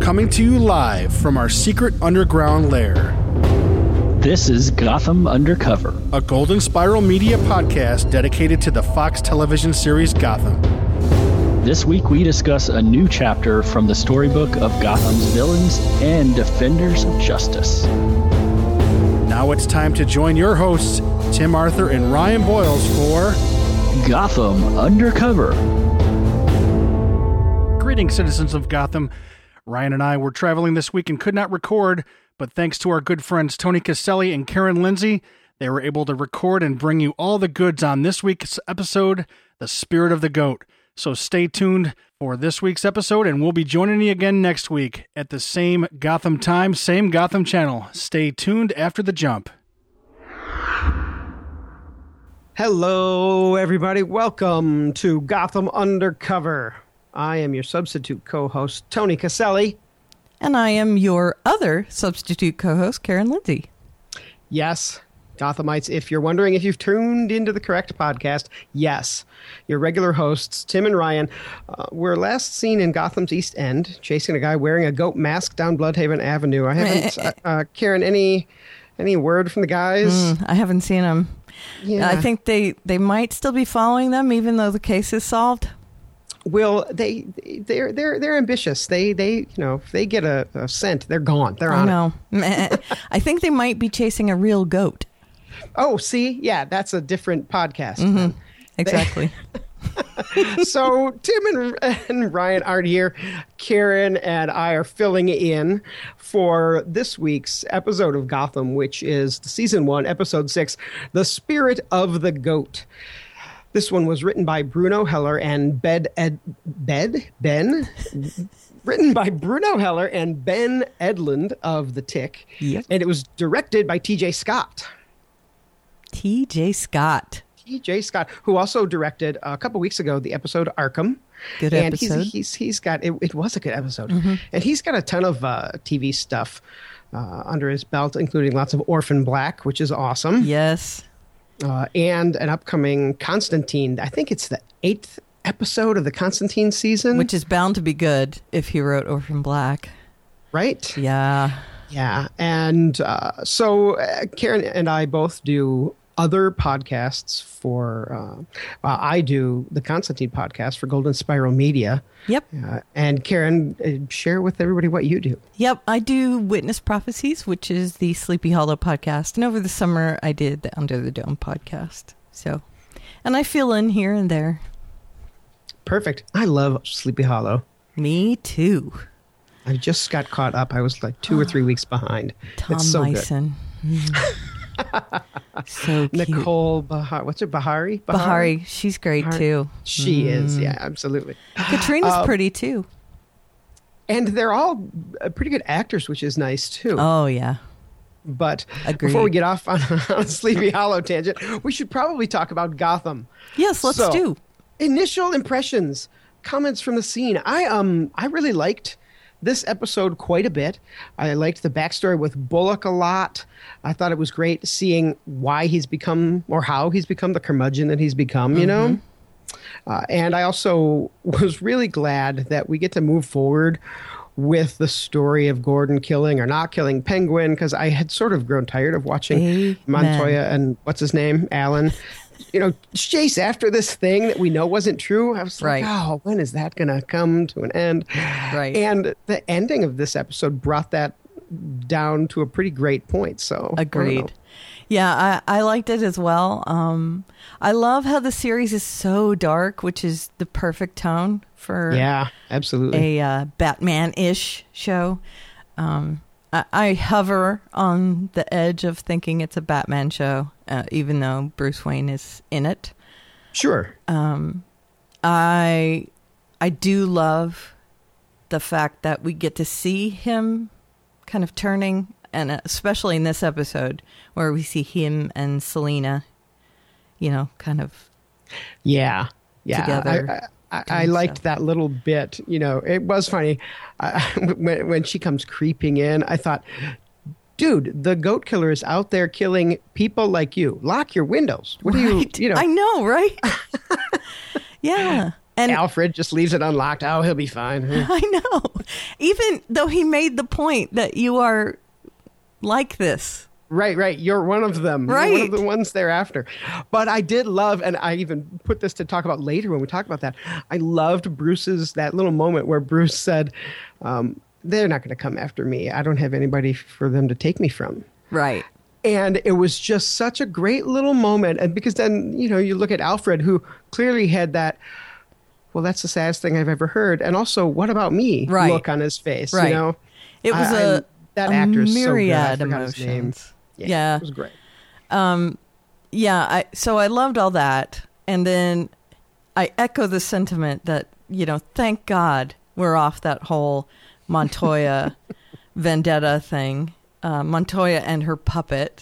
coming to you live from our secret underground lair. This is Gotham Undercover, a Golden Spiral Media podcast dedicated to the Fox television series Gotham. This week we discuss a new chapter from the storybook of Gotham's villains and defenders of justice. Now it's time to join your hosts, Tim Arthur and Ryan Boyles, for Gotham Undercover. Greetings, citizens of Gotham. Ryan and I were traveling this week and could not record, but thanks to our good friends Tony Caselli and Karen Lindsay, they were able to record and bring you all the goods on this week's episode, The Spirit of the Goat. So stay tuned for this week's episode, and we'll be joining you again next week at the same Gotham time, same Gotham channel. Stay tuned after the jump. Hello, everybody. Welcome to Gotham Undercover. I am your substitute co-host, Tony Caselli. And I am your other substitute co-host, Karen Lindsay. Yes, Gothamites, if you're wondering if you've tuned into the correct podcast, yes. Your regular hosts, Tim and Ryan, were last seen in Gotham's East End, chasing a guy wearing a goat mask down Bloodhaven Avenue. I haven't, Karen, any word from the guys? I haven't seen them. Yeah. I think they might still be following them, even though the case is solved. Well, they're ambitious. They if they get a scent, they're gone. They're on it. I think they might be chasing a real goat. Oh, see? Yeah, that's a different podcast. Mm-hmm. Exactly. So Tim and Ryan aren't here. Karen and I are filling in for this week's episode of Gotham, which is Season 1, Episode 6, The Spirit of the Goat. This one was written by Bruno Heller and written by Bruno Heller and Ben Edlund of The Tick. Yep. And it was directed by T.J. Scott. T.J. Scott, who also directed a couple weeks ago the episode Arkham. Good episode. And he's got it was a good episode. Mm-hmm. And he's got a ton of TV stuff under his belt, including lots of Orphan Black, which is awesome. Yes. And an upcoming Constantine. I think it's the 8th episode of the Constantine season. Which is bound to be good if he wrote Orphan Black. Right? Yeah. Yeah. And so Karen and I both do other podcasts for, I do the Constantine podcast for Golden Spiral Media. Yep. And Karen, share with everybody what you do. Yep. I do Witness Prophecies, which is the Sleepy Hollow podcast. And over the summer, I did the Under the Dome podcast. So, and I fill in here and there. Perfect. I love Sleepy Hollow. Me too. I just got caught up. I was like 2 or 3 weeks behind. Tom it's so Meissen. So cute. Nicole Bahari. What's her? Bahari? Bahari. She's great Bahari. too. She is. Yeah, absolutely. Katrina's pretty too. And they're all pretty good actors, which is nice too. Oh, yeah. But Agreed. Before we get off on a Sleepy Hollow tangent, we should probably talk about Gotham. Yes, let's do. Initial impressions, comments from the scene. I really liked this episode quite a bit. I liked the backstory with Bullock a lot. I thought it was great seeing why he's become, or how he's become the curmudgeon that he's become, you know? And I also was really glad that we get to move forward with the story of Gordon killing or not killing Penguin, because I had sort of grown tired of watching Montoya and what's his name, Alan, chase after this thing that we know wasn't true. I was like, oh, when is that going to come to an end? Right. And the ending of this episode brought that down to a pretty great point. So agreed. Yeah, I liked it as well. I love how the series is so dark, which is the perfect tone for absolutely a Batman-ish show. I hover on the edge of thinking it's a Batman show, even though Bruce Wayne is in it. Sure. I do love the fact that we get to see him kind of turning, and especially in this episode where we see him and Selina, kind of together. I liked that little bit. It was funny when she comes creeping in. I thought, dude, the goat killer is out there killing people like you. Lock your windows. What do you? I know, right? Yeah. And Alfred just leaves it unlocked. Oh, he'll be fine. I know. Even though he made the point that you are like this. Right. You're one of them. Right. You're one of the ones thereafter. But I did love, and I even put this to talk about later when we talk about that, I loved Bruce's, that little moment where Bruce said, they're not going to come after me. I don't have anybody for them to take me from. Right. And it was just such a great little moment. And because then, you look at Alfred, who clearly had that, well, that's the saddest thing I've ever heard. And also, what about me? Right. Look on his face. Right. It was that a actor is so good. I myriad forgot his name. emotions. Yeah. It was great. So I loved all that. And then I echo the sentiment that, thank God we're off that whole Montoya vendetta thing. Montoya and her puppet.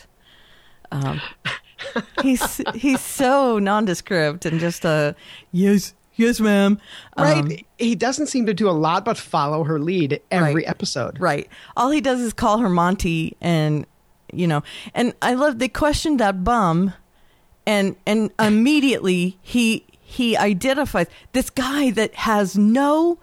He's so nondescript and just yes, ma'am. Right. He doesn't seem to do a lot but follow her lead every episode. Right. All he does is call her Monty, and and I love they questioned that bum, and immediately he identifies this guy that has no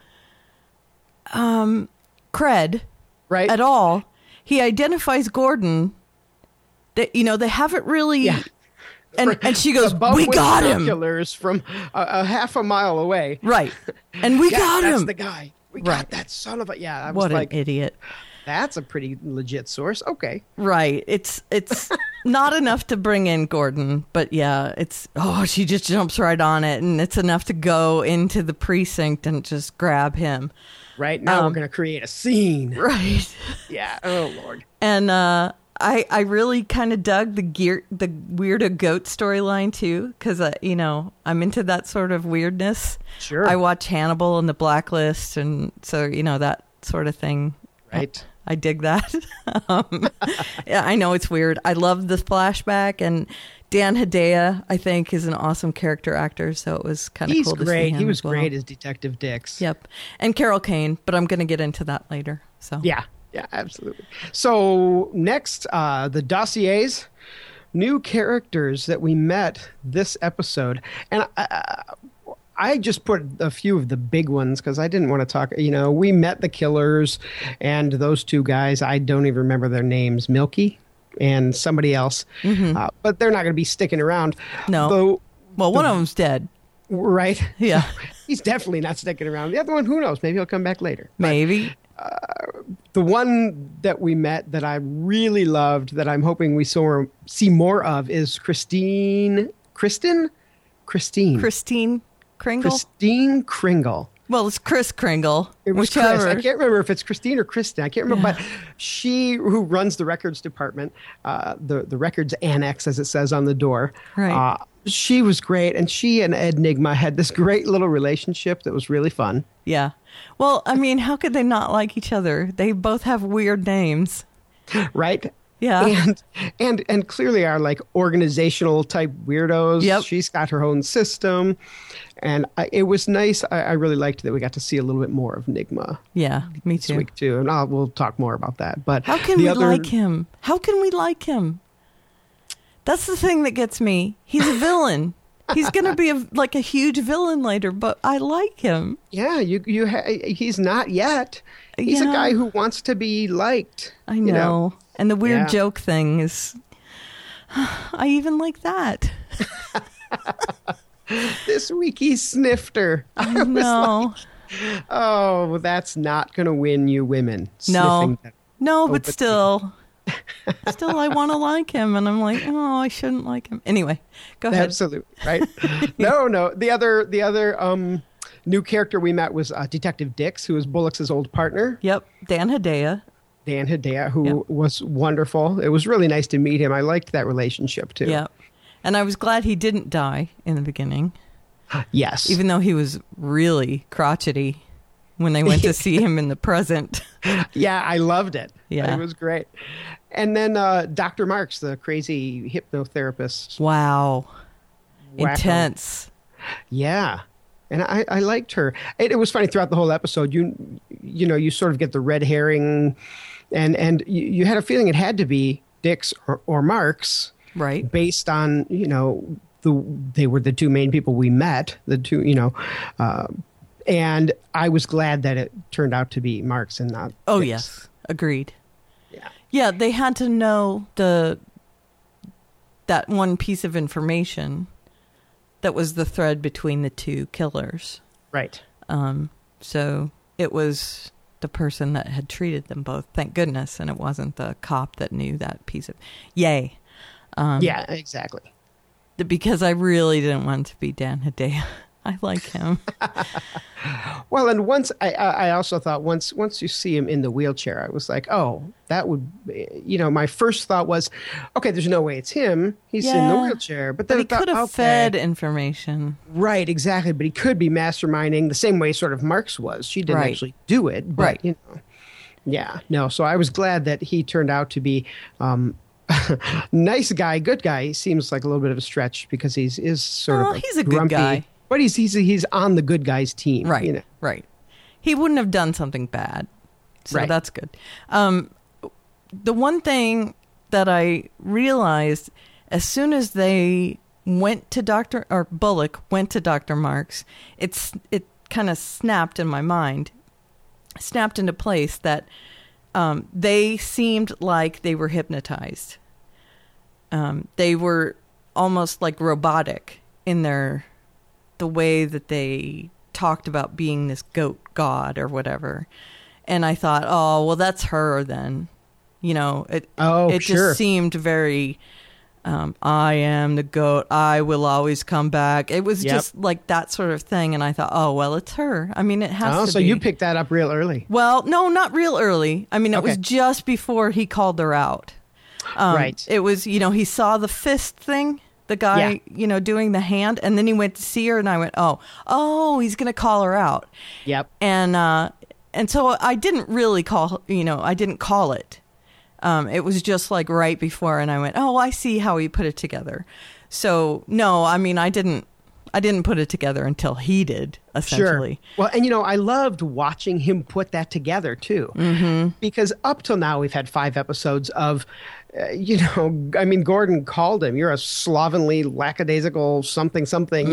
cred at all. He identifies Gordon. That they haven't really. Yeah. And she goes, we got him. From a half a mile away. Right. And we got him. That's the guy. We got that son of a... Yeah, I was what like... an idiot. That's a pretty legit source. Okay. Right. It's not enough to bring in Gordon, but yeah, she just jumps right on it, and it's enough to go into the precinct and just grab him. Right. Now we're going to create a scene. Right. Yeah. Oh, Lord. And I really kind of dug the weirdo goat storyline too, because I'm into that sort of weirdness. Sure. I watch Hannibal and The Blacklist, and so that sort of thing. Right. I dig that. Yeah, I know it's weird. I love the flashback, and Dan Hedaya, I think, is an awesome character actor, so it was kind of cool to see him. He was as well. great as Detective Dix. Yep. And Carol Kane, but I'm going to get into that later. So Yeah, absolutely. So next, the dossiers, new characters that we met this episode. And I just put a few of the big ones because I didn't want to talk. We met the killers and those two guys. I don't even remember their names, Milky and somebody else. Mm-hmm. But they're not going to be sticking around. No. One of them's dead. Right? Yeah. He's definitely not sticking around. The other one, who knows? Maybe he'll come back later. Maybe. The one that we met that I really loved, that I'm hoping we see more of, is Christine Kringle. Christine Kringle. Well, it's Kris Kringle. It was whichever. Chris. I can't remember if it's Christine or Kristen. I can't remember. But she, who runs the records department, the records annex, as it says on the door. Right. She was great, and she and Ed Nygma had this great little relationship that was really fun. Yeah. Well, I mean, how could they not like each other? They both have weird names. Right? Yeah. And clearly are like organizational type weirdos. Yep. She's got her own system. And it was nice. I really liked that we got to see a little bit more of Nygma. Yeah, me too. This week too. And we'll talk more about that. But how can we like him? How can we like him? That's the thing that gets me. He's a villain. He's going to be a huge villain later, but I like him. Yeah, he's not yet. He's a guy who wants to be liked. I know. And the weird joke thing is, I even like that. This week he sniffed her. I know. Like, oh, that's not going to win you women. No, but still. Still, I want to like him, and I'm like, oh, I shouldn't like him. Anyway, go ahead. Absolutely, right? No. The other new character we met was Detective Dix, who was Bullock's old partner. Yep, Dan Hedaya, who was wonderful. It was really nice to meet him. I liked that relationship too. Yep, and I was glad he didn't die in the beginning. Yes, even though he was really crotchety when they went to see him in the present. Yeah, I loved it. Yeah, it was great. And then Dr. Marks, the crazy hypnotherapist. Wow. Intense. Yeah. And I liked her. It was funny throughout the whole episode. You sort of get the red herring, and you had a feeling it had to be Dix or Marks, right? Based on they were the two main people we met, the two, and I was glad that it turned out to be Marks and not Oh, Dix. yes. Agreed. Yeah. Yeah, they had to know that one piece of information that was the thread between the two killers. Right. So it was the person that had treated them both, thank goodness, and it wasn't the cop that knew that piece of... Yay. Yeah, exactly. Because I really didn't want it to be Dan Hedaya. I like him. Well, and once I also thought once you see him in the wheelchair, I was like, oh, that would, my first thought was, okay, there's no way it's him. He's in the wheelchair. But then he could have fed information. Right, exactly. But he could be masterminding the same way sort of Marks was. She didn't actually do it. But, yeah, no. So I was glad that he turned out to be nice guy, good guy. He seems like a little bit of a stretch because he's sort of he's a grumpy, good guy. But he's on the good guys team. Right, right. He wouldn't have done something bad. So that's good. The one thing that I realized as soon as they went to Bullock went to Dr. Marks, it kind of snapped in my mind, snapped into place that they seemed like they were hypnotized. They were almost like robotic in the way that they talked about being this goat god or whatever. And I thought, oh, well, that's her then. It just seemed very, I am the goat. I will always come back. It was just like that sort of thing. And I thought, oh, well, it's her. I mean, it has to be. Oh, so you picked that up real early. Well, no, not real early. I mean, it was just before he called her out. Right. It was, he saw the fist thing. The guy, doing the hand, and then he went to see her, and I went, oh, he's going to call her out. Yep. And so I didn't really I didn't call it. It was just like right before, and I went, oh, I see how he put it together. So no, I mean, I didn't put it together until he did, essentially. Sure. Well, and I loved watching him put that together too, because up till now we've had 5 episodes of. Gordon called him, you're a slovenly, lackadaisical something,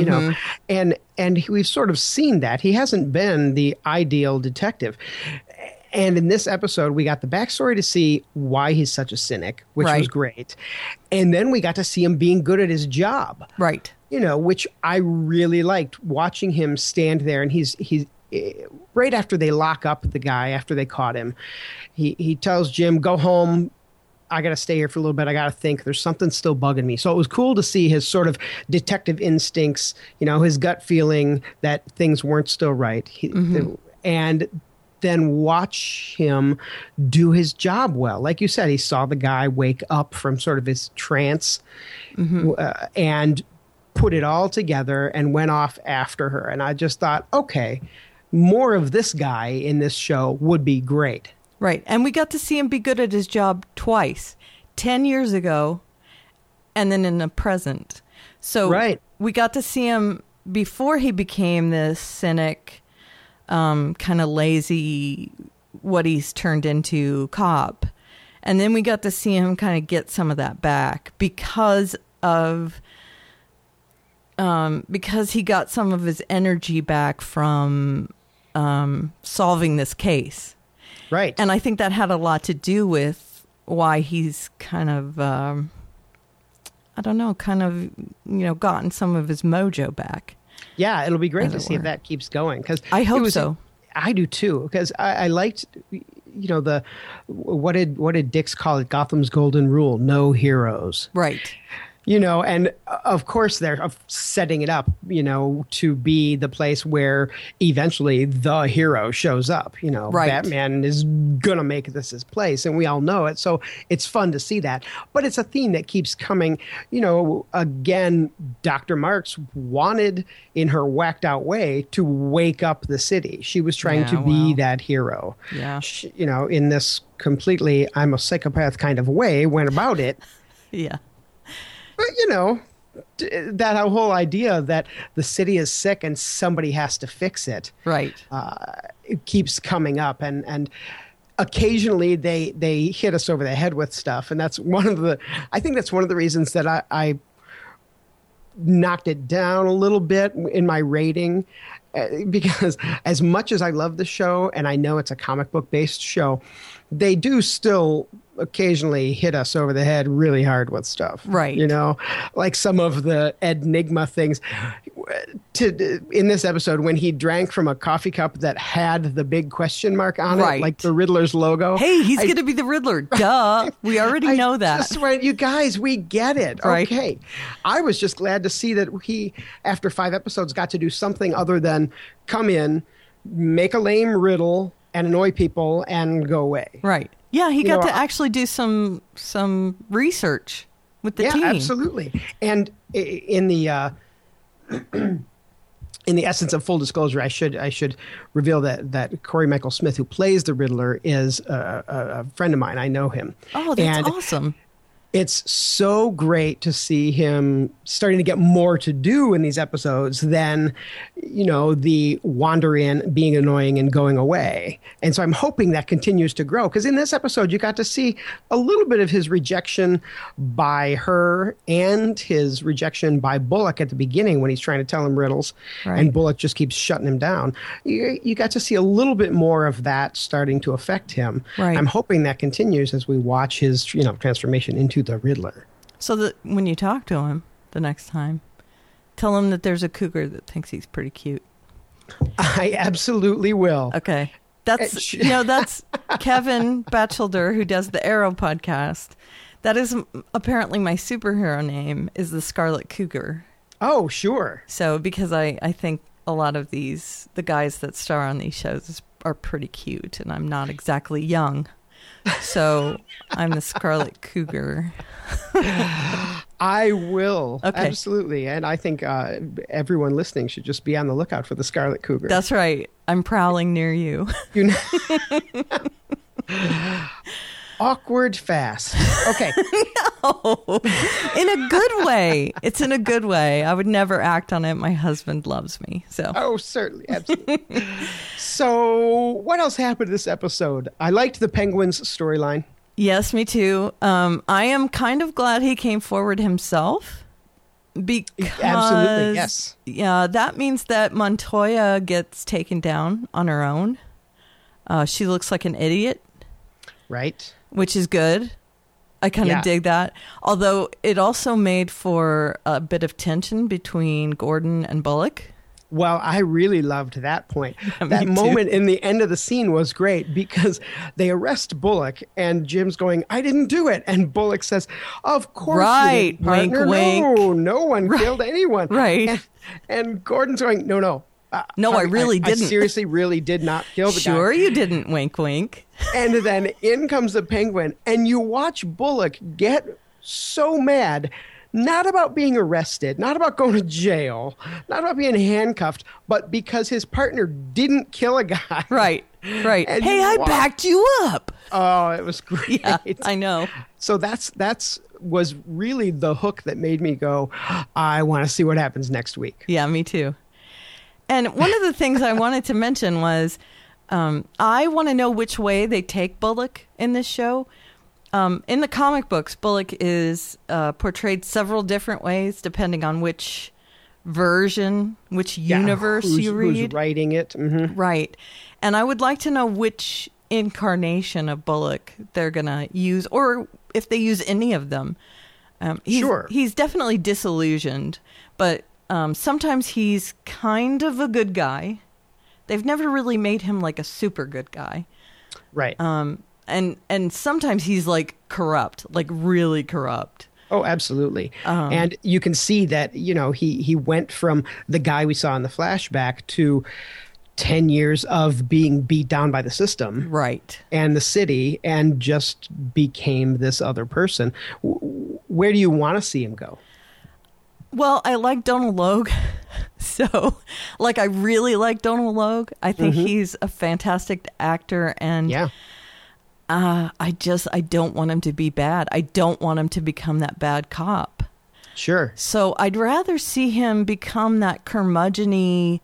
and we've sort of seen that. He hasn't been the ideal detective. And in this episode, we got the backstory to see why he's such a cynic, which was great. And then we got to see him being good at his job. Right. Which I really liked, watching him stand there, and he's right after they lock up the guy, after they caught him, he tells Jim, go home. I got to stay here for a little bit. I got to think. There's something still bugging me. So it was cool to see his sort of detective instincts, his gut feeling that things weren't still right. And then watch him do his job well. Like you said, he saw the guy wake up from sort of his trance and put it all together and went off after her. And I just thought, okay, more of this guy in this show would be great. Right. And we got to see him be good at his job twice, 10 years ago and then in the present. So we got to see him before he became this cynic, kind of lazy, what he's turned into cop. And then we got to see him kind of get some of that back because he got some of his energy back from solving this case. Right. And I think that had a lot to do with why he's kind of, gotten some of his mojo back. Yeah, it'll be great to see if that keeps going. 'Cause I hope so. I do too, because I liked, what did Dix call it? Gotham's golden rule: no heroes. Right. And of course they're setting it up, to be the place where eventually the hero shows up. Batman is going to make this his place, and we all know it. So it's fun to see that. But it's a theme that keeps coming. Again, Dr. Marks wanted, in her whacked out way, to wake up the city. She was trying to be that hero. Yeah. She, in this completely I'm a psychopath kind of way, went about it. Yeah. But, that whole idea that the city is sick and somebody has to fix it. Right. It keeps coming up. And occasionally they hit us over the head with stuff. And that's I think that's one of the reasons that I knocked it down a little bit in my rating because as much as I love the show, and I know it's a comic book based show, they do still occasionally hit us over the head really hard with stuff. Right. You know, like some of the Enigma things. In this episode, when he drank from a coffee cup that had the big question mark on Right. it, like the Riddler's logo. Hey, he's going to be the Riddler. Duh. We already know that. Just went, you guys, we get it. Right. Okay. I was just glad to see that he, after 5 episodes, got to do something other than come in, make a lame riddle, and annoy people and go away. Right. Yeah, he got know, to actually do some research with the team. Yeah, absolutely. And in the in the essence of full disclosure, I should reveal that Corey Michael Smith, who plays the Riddler, is a friend of mine. I know him. Oh, that's awesome. It's so great to see him starting to get more to do in these episodes than, you know, the wander in, being annoying, and going away. And so I'm hoping that continues to grow. Because in this episode, you got to see a little bit of his rejection by her and his rejection by Bullock at the beginning when he's trying to tell him riddles. Right. And Bullock just keeps shutting him down. You got to see a little bit more of that starting to affect him. Right. I'm hoping that continues as we watch his, transformation into the Riddler. So that when you talk to him the next time, tell him that there's a cougar that thinks he's pretty cute. I absolutely will. Okay. That's that's Kevin Batchelder, who does the Arrow podcast. That is apparently my superhero name, is the Scarlet Cougar. Oh, sure. So because I think a lot of the guys that star on these shows are pretty cute, and I'm not exactly young. So I'm the Scarlet Cougar. I will. Okay. Absolutely. And I think everyone listening should just be on the lookout for the Scarlet Cougar. That's right. I'm prowling near you. You know. Awkward fast. Okay. No, in a good way. It's in a good way. I would never act on it. My husband loves me. So. Oh, certainly. Absolutely. So what else happened this episode? I liked the Penguins storyline. Yes, me too. I am kind of glad he came forward himself. Because, absolutely, yes. Yeah, that means that Montoya gets taken down on her own. She looks like an idiot. Right. Which is good. I kind of dig that. Although it also made for a bit of tension between Gordon and Bullock. Well, I really loved that point. Yeah, that me moment too. in the end of the scene was great because they arrest Bullock and Jim's going, I didn't do it. And Bullock says, of course right. you didn't, partner. Wink, wink. No one killed anyone. Right. And Gordon's going, no. No, I really didn't. I seriously really did not kill the guy. Sure you didn't, wink, wink. And then in comes the Penguin, and you watch Bullock get so mad, not about being arrested, not about going to jail, not about being handcuffed, but because his partner didn't kill a guy. Right. And hey, I backed you up. Oh, it was great. Yeah, I know. So that's was really the hook that made me go, I want to see what happens next week. Yeah, me too. And one of the things I wanted to mention was I want to know which way they take Bullock in this show. In the comic books, Bullock is portrayed several different ways depending on which version, which universe you read. Who's writing it. Mm-hmm. Right. And I would like to know which incarnation of Bullock they're going to use, or if they use any of them. Sure. He's definitely disillusioned, but sometimes he's kind of a good guy. They've never really made him like a super good guy. Right. And sometimes he's like corrupt, like really corrupt. Oh, absolutely. And you can see that, he went from the guy we saw in the flashback to 10 years of being beat down by the system. Right. And the city, and just became this other person. Where do you want to see him go? Well, I like Donald Logue. So, I really like Donald Logue. I think he's a fantastic actor. And yeah. I don't want him to be bad. I don't want him to become that bad cop. Sure. So I'd rather see him become that curmudgeon-y,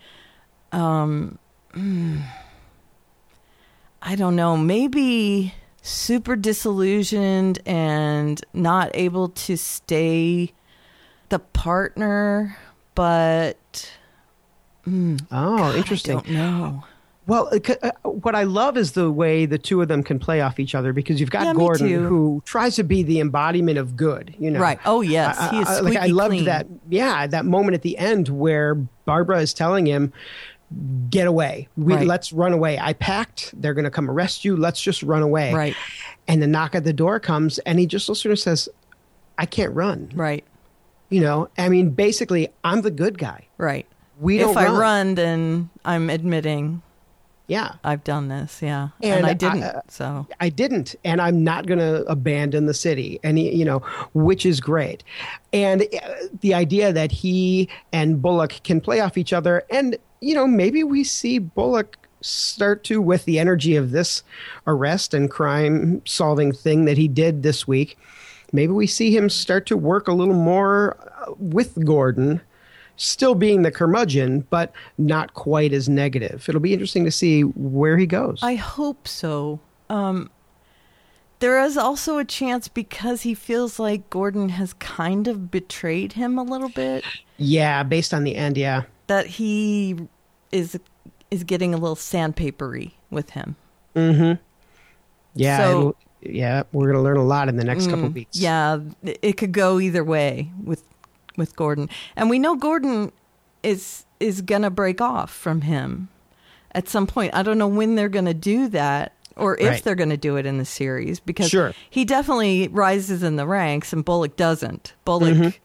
I don't know, maybe super disillusioned and not able to stay the partner, but interesting. I don't know. Well, what I love is the way the two of them can play off each other, because you've got Yeah, me Gordon, too. who tries to be the embodiment of good, you know. Right. Oh, yes. He is squeaky I loved clean. that moment at the end where Barbara is telling him, get away. Right. Let's run away. I packed. They're going to come arrest you. Let's just run away. Right. And the knock at the door comes, and he just sort of says, I can't run. Right. You know, I mean, basically, I'm the good guy. Right. We don't If I run. run, then I'm admitting Yeah. I've done this. Yeah. And I didn't. So. I didn't, and I'm not going to abandon the city, and which is great. And the idea that he and Bullock can play off each other, and maybe we see Bullock start to, with the energy of this arrest and crime solving thing that he did this week, maybe we see him start to work a little more with Gordon, still being the curmudgeon, but not quite as negative. It'll be interesting to see where he goes. I hope so. There is also a chance, because he feels like Gordon has kind of betrayed him a little bit, Yeah, based on the end, yeah. that he is getting a little sandpapery with him. Mm-hmm. Yeah, So- we're going to learn a lot in the next couple weeks. Yeah, it could go either way with Gordon. And we know Gordon is going to break off from him at some point. I don't know when they're going to do that, or if Right. they're going to do it in the series, because Sure. he definitely rises in the ranks and Bullock doesn't. Bullock,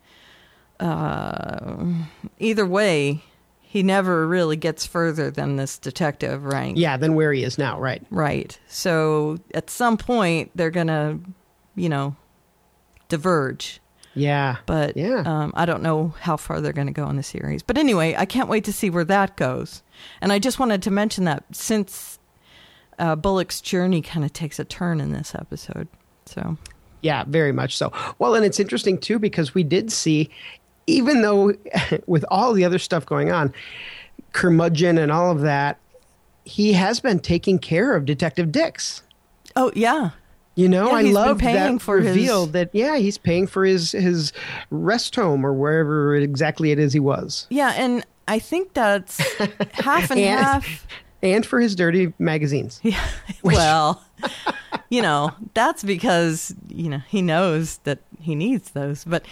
either way, he never really gets further than this detective rank. Yeah, than where he is now, right. Right. So at some point, they're going to, diverge. Yeah. But Yeah. I don't know how far they're going to go in the series. But anyway, I can't wait to see where that goes. And I just wanted to mention that since Bullock's journey kind of takes a turn in this episode. So Yeah, very much so. Well, and it's interesting, too, because we did see, even though with all the other stuff going on, curmudgeon and all of that, he has been taking care of Detective Dix. oh yeah, Yeah, I he's been love paying that for his- reveal that, he's paying for his rest home or wherever exactly it is he was. yeah, and I think that's half and And- half. And for his dirty magazines. Yeah, well, that's because he knows that he needs those. But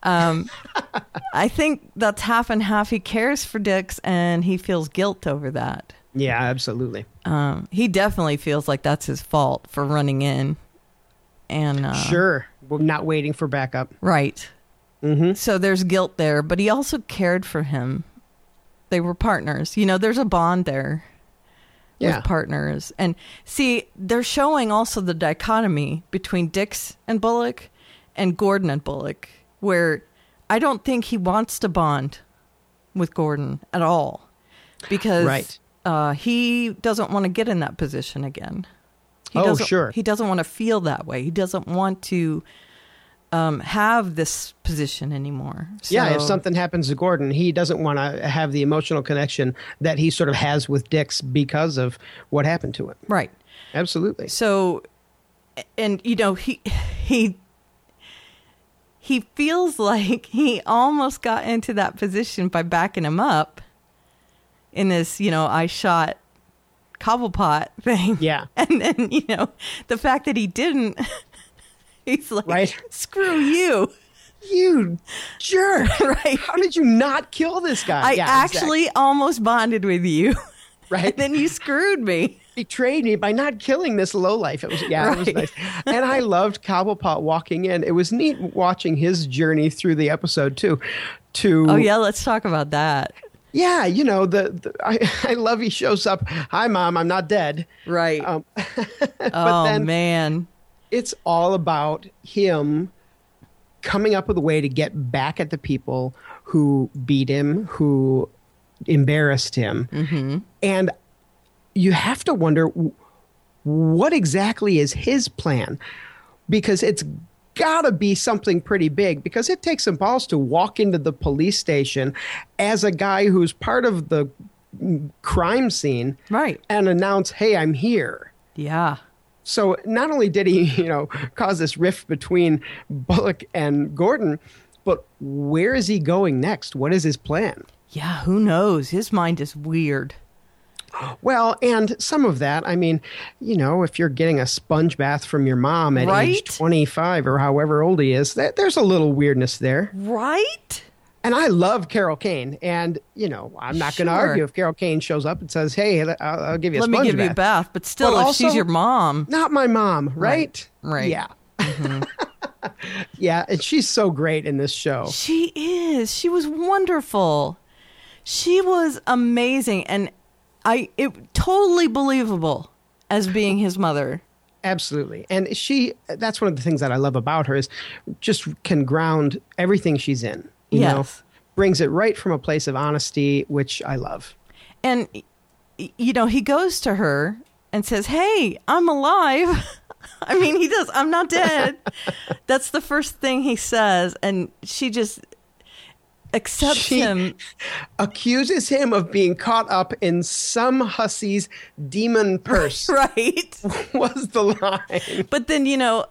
I think that's half and half. He cares for Dix, and he feels guilt over that. Yeah, absolutely. He definitely feels like that's his fault for running in. And Sure. We're not waiting for backup. right. Mm-hmm. So there's guilt there, but he also cared for him. They were partners. There's a bond there Yeah. with partners. And see, they're showing also the dichotomy between Dix and Bullock and Gordon and Bullock, where I don't think he wants to bond with Gordon at all, because Right. he doesn't want to get in that position again. Sure. He doesn't want to feel that way. He doesn't want to have this position anymore. Yeah, if So- something happens to Gordon, he doesn't want to have the emotional connection that he sort of has with Dix because of what happened to him. Right. Absolutely. So, and he feels like he almost got into that position by backing him up in this, I shot Cobblepot thing. Yeah. And then, the fact that he didn't, he's like, Right. screw you. You jerk. Right. How did you not kill this guy? I Yeah, actually almost bonded with you. exactly. Right. And then you screwed me. Betrayed me by not killing this lowlife. It was it was Right. nice. And I loved Cobblepot walking in. It was neat watching his journey through the episode too. Oh yeah, let's talk about that. Yeah, I love he shows up. Hi, Mom, I'm not dead. Right. But Oh then man. it's all about him coming up with a way to get back at the people who beat him, who embarrassed him. Mm-hmm. And you have to wonder, what exactly is his plan? Because it's got to be something pretty big, because it takes some balls to walk into the police station as a guy who's part of the crime scene, Right. and announce, hey, I'm here. Yeah. So not only did he, cause this rift between Bullock and Gordon, But where is he going next? What is his plan? Yeah, who knows? His mind is weird. Well, and some of that, I mean, if you're getting a sponge bath from your mom at age 25 or however old he is, there's a little weirdness there. Right? And I love Carol Kane. And, I'm not going to argue if Carol Kane shows up and says, hey, I'll give you a sponge bath. Let me give you a bath. But still, if she's your mom. Not my mom, right? Right. Yeah. Mm-hmm. Yeah, and she's so great in this show. She is. She was wonderful. She was amazing. And it totally believable as being his mother. Absolutely. And that's one of the things that I love about her is just can ground everything she's in. You know, brings it right from a place of honesty, which I love. And, he goes to her and says, hey, I'm alive. I mean, he does. I'm not dead. That's the first thing he says. And she just accepts him. Accuses him of being caught up in some hussy's demon purse. Right. Was the line. But then,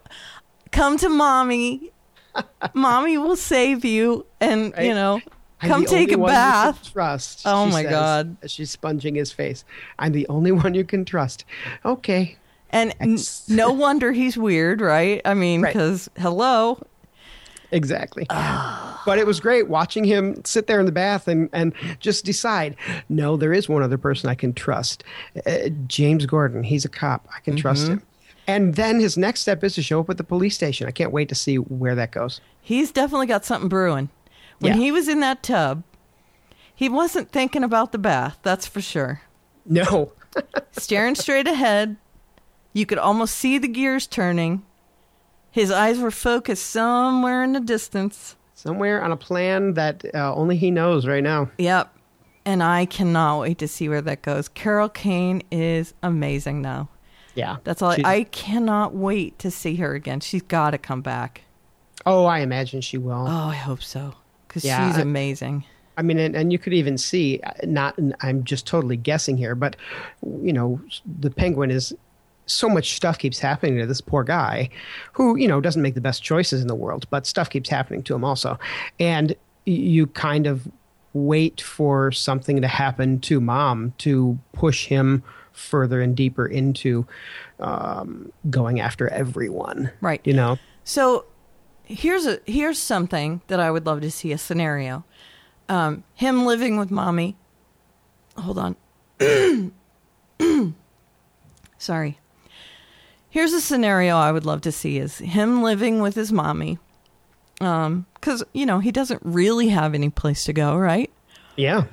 come to mommy. Mommy will save you. And, come take a bath. Trust. Oh, my God. As she's sponging his face. I'm the only one you can trust. Okay. And no wonder he's weird, right? I mean, because, hello. Exactly. But it was great watching him sit there in the bath and just decide, no, there is one other person I can trust. James Gordon, he's a cop. I can trust him. And then his next step is to show up at the police station. I can't wait to see where that goes. He's definitely got something brewing. When he was in that tub, he wasn't thinking about the bath, that's for sure. No. Staring straight ahead. You could almost see the gears turning. His eyes were focused somewhere in the distance. Somewhere on a plan that only he knows right now. Yep. And I cannot wait to see where that goes. Carol Kane is amazing now. Yeah. That's all. I cannot wait to see her again. She's got to come back. Oh, I imagine she will. Oh, I hope so. Because she's amazing. I mean, and you could even see, I'm just totally guessing here, but, the Penguin is... So much stuff keeps happening to this poor guy who, doesn't make the best choices in the world, but stuff keeps happening to him also. And you kind of wait for something to happen to Mom to push him further and deeper into going after everyone. Right. So here's something that I would love to see, a scenario. Him living with Mommy. Hold on. Sorry. Here's a scenario I would love to see is him living with his mommy. Because, he doesn't really have any place to go, right? Yeah.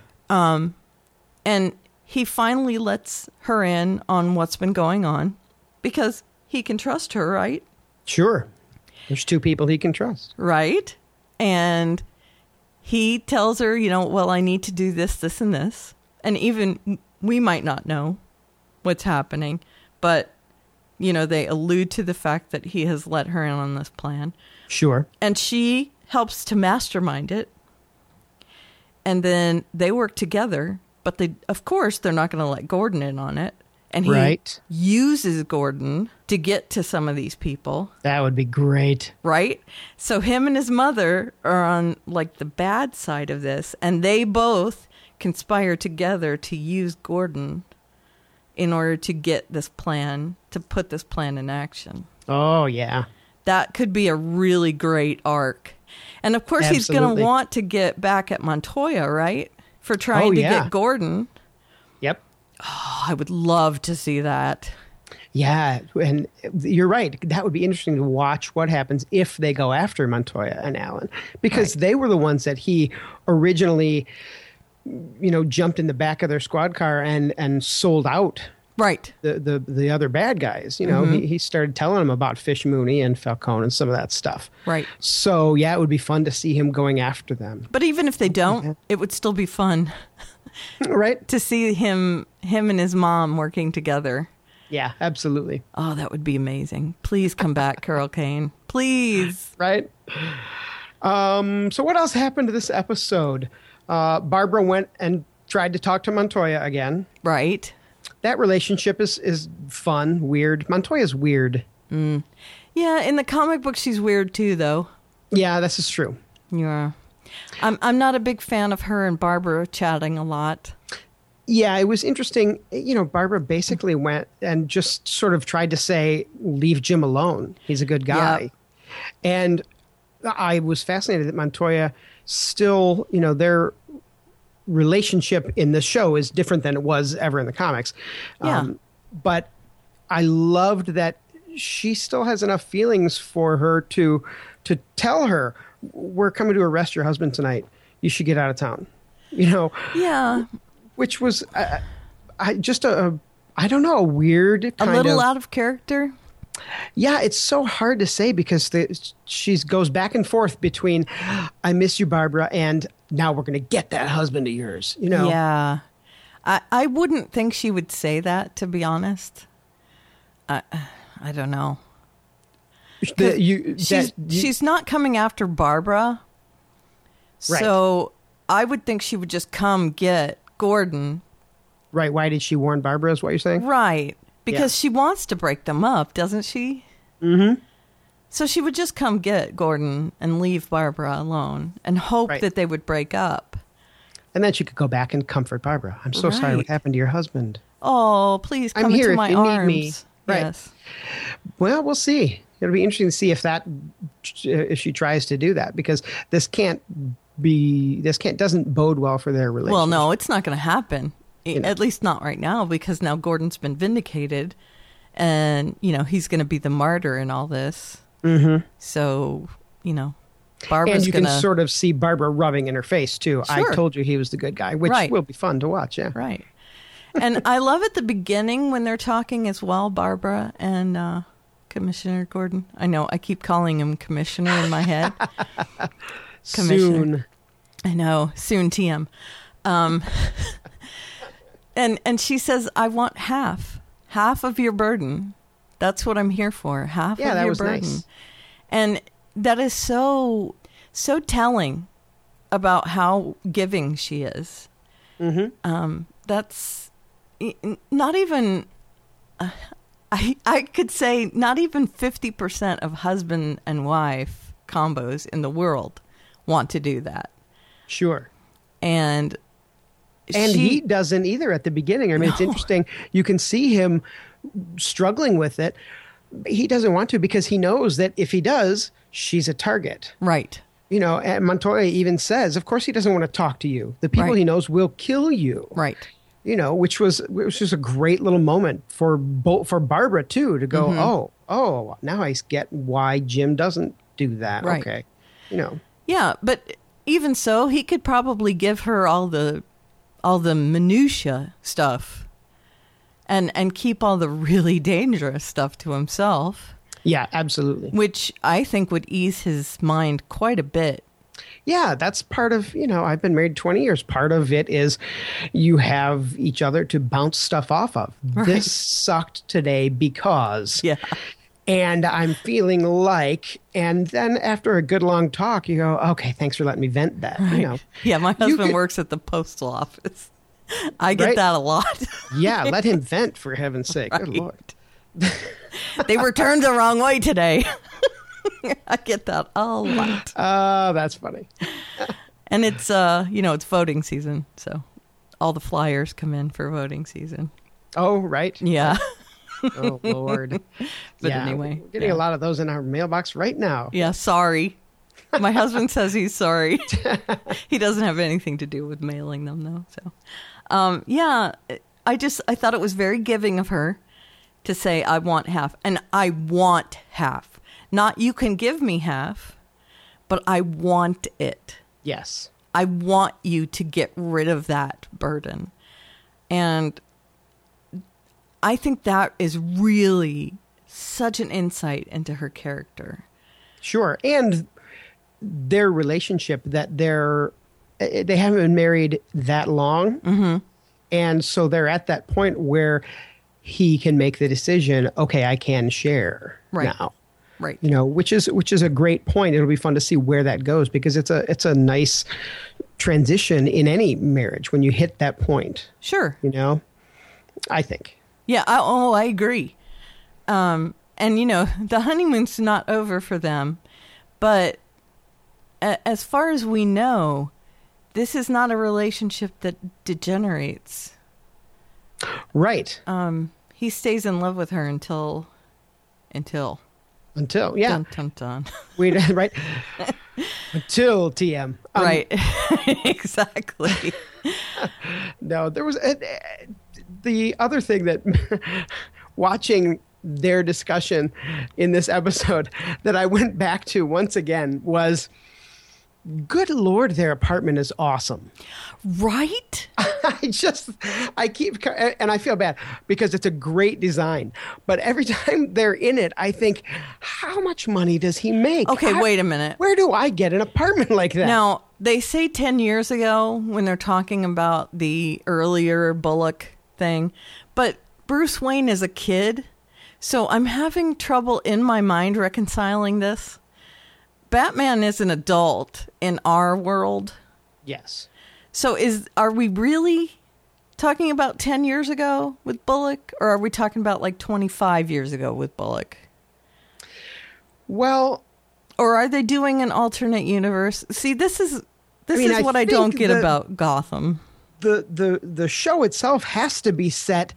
And he finally lets her in on what's been going on because he can trust her, right? Sure. There's two people he can trust. Right. And he tells her, well, I need to do this, this, and this. And even we might not know what's happening, but... they allude to the fact that he has let her in on this plan. Sure. And she helps to mastermind it. And then they work together. But of course, they're not going to let Gordon in on it. And he uses Gordon to get to some of these people. That would be great. Right? So him and his mother are on the bad side of this. And they both conspire together to use Gordon in order to get this plan, to put this plan in action. Oh, yeah. That could be a really great arc. And of course, he's going to want to get back at Montoya, right? For trying to get Gordon. Yep. Oh, I would love to see that. Yeah, and you're right. That would be interesting to watch what happens if they go after Montoya and Alan. Because they were the ones that he originally... jumped in the back of their squad car and sold out. Right. The other bad guys. He started telling them about Fish Mooney and Falcone and some of that stuff. Right. So, yeah, it would be fun to see him going after them. But even if they don't, it would still be fun. Right. To see him and his mom working together. Yeah, absolutely. Oh, that would be amazing. Please come back, Carol Kane. Please. Right. So what else happened to this episode? Barbara went and tried to talk to Montoya again. Right. That relationship is fun, weird. Montoya's weird. Yeah, in the comic book, she's weird too, though. Yeah, this is true. Yeah. I'm not a big fan of her and Barbara chatting a lot. Yeah, it was interesting. You know, Barbara basically went and just sort of tried to say, leave Jim alone. He's a good guy. Yep. And I was fascinated that Montoya still, you know, their relationship in the show is different than it was ever in the comics. Yeah. But I loved that she still has enough feelings for her to tell her, we're coming to arrest your husband tonight. You should get out of town. You know? Yeah. Which was I don't know, a weird kind of... A little out of character? Yeah, it's so hard to say because she goes back and forth between, I miss you, Barbara, and now we're going to get that husband of yours, you know? Yeah. I wouldn't think she would say that, to be honest. I don't know. She's not coming after Barbara. Right. So I would think she would just come get Gordon. Right. Why did she warn Barbara is what you're saying? Right. Because she wants to break them up, doesn't she? Mm-hmm. So she would just come get Gordon and leave Barbara alone and hope that they would break up. And then she could go back and comfort Barbara. I'm so sorry what happened to your husband. Oh, please come I'm here into if my you arms. need me. Right. Yes. Well, we'll see. It'll be interesting to see if she tries to do that, because this doesn't bode well for their relationship. Well, no, it's not going to happen. You know. At least not right now, because now Gordon's been vindicated, and he's going to be the martyr in all this. Mm-hmm. So Barbara's and you can sort of see Barbara rubbing in her face too. Sure. I told you he was the good guy, which will be fun to watch. Yeah, right. And I love at the beginning when they're talking as well, Barbara and Commissioner Gordon. I know I keep calling him Commissioner in my head. Soon. I know, soon TM. And she says, I want half of your burden. That's what I'm here for. Half of your burden. Nice. And that is so telling about how giving she is. Mm-hmm. That's not even, I could say not even 50% of husband and wife combos in the world want to do that. Sure. And he doesn't either at the beginning. I mean, It's interesting. You can see him struggling with it. He doesn't want to because he knows that if he does, she's a target. Right. And Montoya even says, of course he doesn't want to talk to you. The people he knows will kill you. Right. Which was just a great little moment for Barbara too, to go, mm-hmm. Now I get why Jim doesn't do that. Right. Okay. Yeah, but even so, he could probably give her all the minutia stuff and keep all the really dangerous stuff to himself. Yeah, absolutely. Which I think would ease his mind quite a bit. Yeah, that's part of, I've been married 20 years. Part of it is you have each other to bounce stuff off of. Right. This sucked today because. Yeah. And I'm feeling like, and then after a good long talk, you go, okay, thanks for letting me vent that. Right. Yeah, my husband works at the postal office. I get that a lot. Yeah, let him vent, for heaven's sake. Right. Good Lord. They were turned the wrong way today. I get that a lot. Oh, that's funny. And it's, it's voting season, so all the flyers come in for voting season. Oh, right. Yeah. Oh, Lord. But anyway. We're getting a lot of those in our mailbox right now. Yeah, sorry. My husband says he's sorry. He doesn't have anything to do with mailing them, though. So, I thought it was very giving of her to say, I want half. And I want half. Not you can give me half, but I want it. Yes. I want you to get rid of that burden. And I think that is really such an insight into her character. Sure. And their relationship, that they haven't been married that long. Mm-hmm. And so they're at that point where he can make the decision, okay, I can share now. Right. Which is a great point. It'll be fun to see where that goes, because it's a nice transition in any marriage when you hit that point. Sure. I think. Yeah. I agree. And the honeymoon's not over for them, but as far as we know, this is not a relationship that degenerates. Right. He stays in love with her until. Yeah. Dun, dun, dun. Right. Until TM. Right. Exactly. No, there was the other thing that watching their discussion in this episode that I went back to once again was, good Lord, their apartment is awesome. Right? I keep, and I feel bad because it's a great design. But every time they're in it, I think, how much money does he make? Okay, wait a minute. Where do I get an apartment like that? Now, they say 10 years ago when they're talking about the earlier Bullock thing, but Bruce Wayne is a kid, so I'm having trouble in my mind reconciling this. Batman is an adult in our world. Yes. So are we really talking about 10 years ago with Bullock, or are we talking about like 25 years ago with Bullock? Well, or are they doing an alternate universe? See, this is what I don't get about Gotham. The show itself has to be set,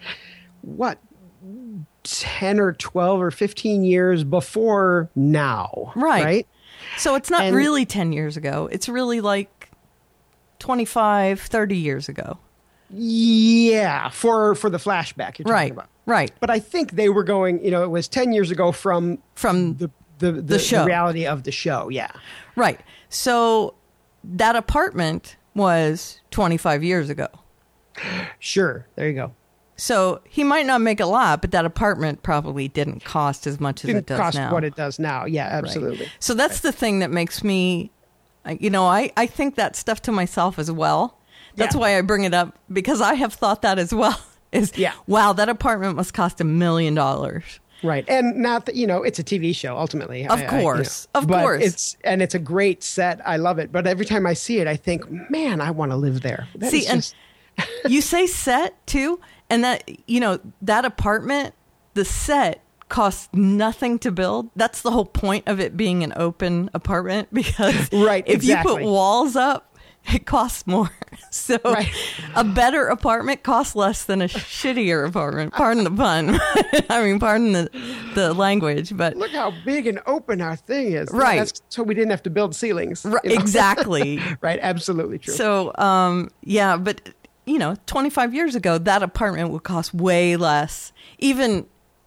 10 or 12 or 15 years before now. Right? So it's not really 10 years ago. It's really like 25, 30 years ago. Yeah, for the flashback you're talking about. Right. But I think they were going, it was 10 years ago from the show. The reality of the show, yeah. Right. So that apartment was 25 years ago. Sure, there you go. So he might not make a lot, but that apartment probably didn't cost as much as it does now. Didn't cost what it does now. Yeah, absolutely. Right. So that's the thing that makes me, I think that stuff to myself as well. That's why I bring it up, because I have thought that as well. Wow, that apartment must cost $1 million. Right. And not that, it's a TV show ultimately. Of course. It's a great set. I love it. But every time I see it, I think, man, I want to live there. And you say set too. And that, that apartment, the set costs nothing to build. That's the whole point of it being an open apartment, because if you put walls up, it costs more. So a better apartment costs less than a shittier apartment. Pardon the pun. I mean, pardon the language. But look how big and open our thing is. Right. That's so we didn't have to build ceilings. Right. Exactly. Right. Absolutely true. So, but 25 years ago, that apartment would cost way less. Even,